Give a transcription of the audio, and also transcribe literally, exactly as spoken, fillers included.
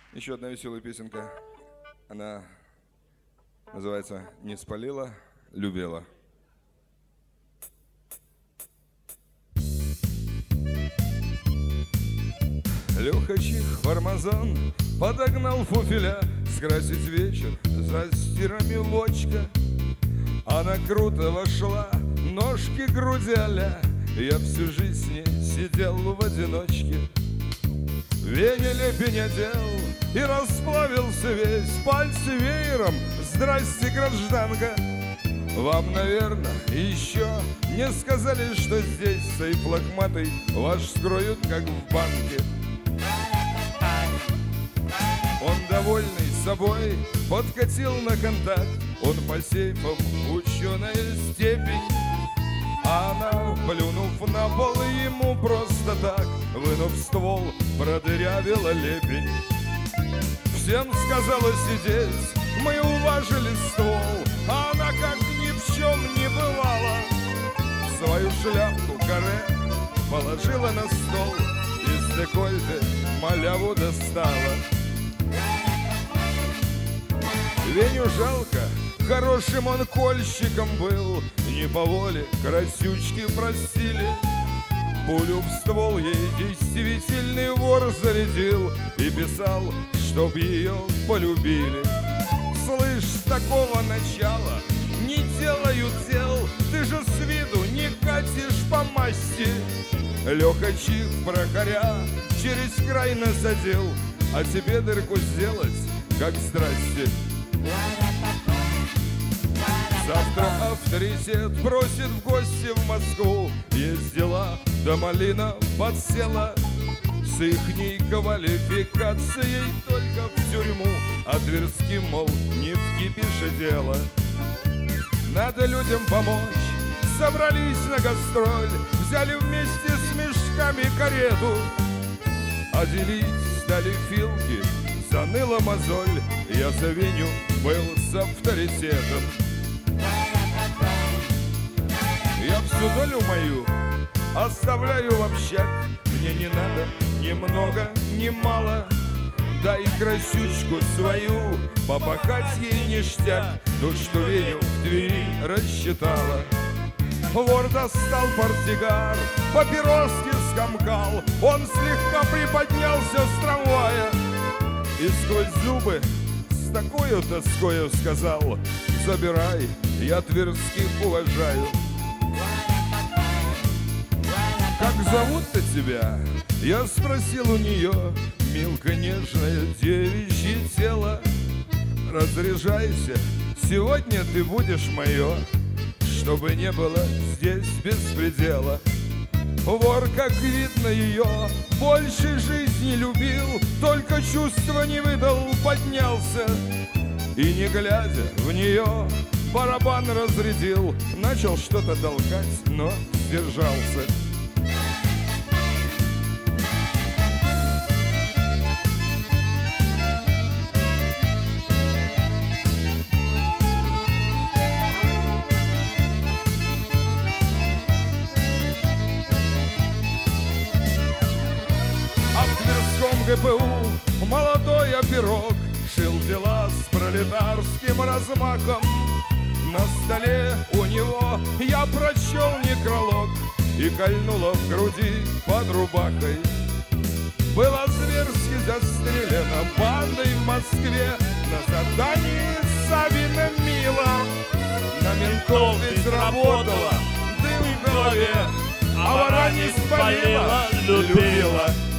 Еще одна веселая песенка. Она называется «Не спалила, любила». Леха Чих фармазон подогнал фуфеля скрасить вечер за стирами лочка. Она круто вошла, ножки грудяля. Я всю жизнь с ней сидел в одиночке. Вене лепень одел и расплавился весь, пальцы веером. Здрасте, гражданка. Вам, наверное, еще не сказали, что здесь сейф лохматый ваш скроют, как в банке. Он, довольный собой, подкатил на контакт. Он по сейфам ученая степень. А она, плюнув на пол, ему просто так, вынув ствол, продырявила лепень. Всем сказала сидеть, мы уважили ствол, а она, как ни в чем не бывало, свою шляпку каре положила на стол, из декольте маляву достала. Веню жалко, хорошим он кольщиком был, не по воле красючки простили. Пулю в ствол ей действительный вор зарядил и писал, чтоб ее полюбили. Слышь, с такого начала не делают дел, ты же с виду не катишь по масти. Леха Чих прохоря через край насадил, а тебе дырку сделать, как здрасте. Завтра авторитет просит в гости в Москву. Есть дела, да малина подсела. С ихней квалификацией только в тюрьму, а Тверским, мол, не в кипише дело. Надо людям помочь, собрались на гастроль, взяли вместе с мешками карету. А делить стали филки, заныла мозоль. Я за Веню был с авторитетом. Я всю долю мою оставляю в общак. Мне не надо ни много, ни мало. Дай красючку свою, попахать ей ништяк. Тут что Веню в двери рассчитала. Вор достал портсигар, папироски скомкал. Он слегка приподнялся с трамвая и сквозь зубы с такою тоскою сказал: забирай, я Тверских уважаю. Как зовут-то тебя? Я спросил у нее. Милка нежное девичье тело. Разряжайся, сегодня ты будешь мое, чтобы не было здесь беспредела. Вор, как видно, ее больше жизни любил, только чувства не выдал, поднялся и, не глядя в нее, барабан разрядил. Начал что-то толкать, но сдержался. ГПУ молодой оперок шил дела с пролетарским размахом. На столе у него я прочел некролог и кольнуло в груди под рубахой. Была зверски застрелена бандой в Москве на задании Савина Мила. На ментов ведь работала, дым в голове, а вора не спалила, любила.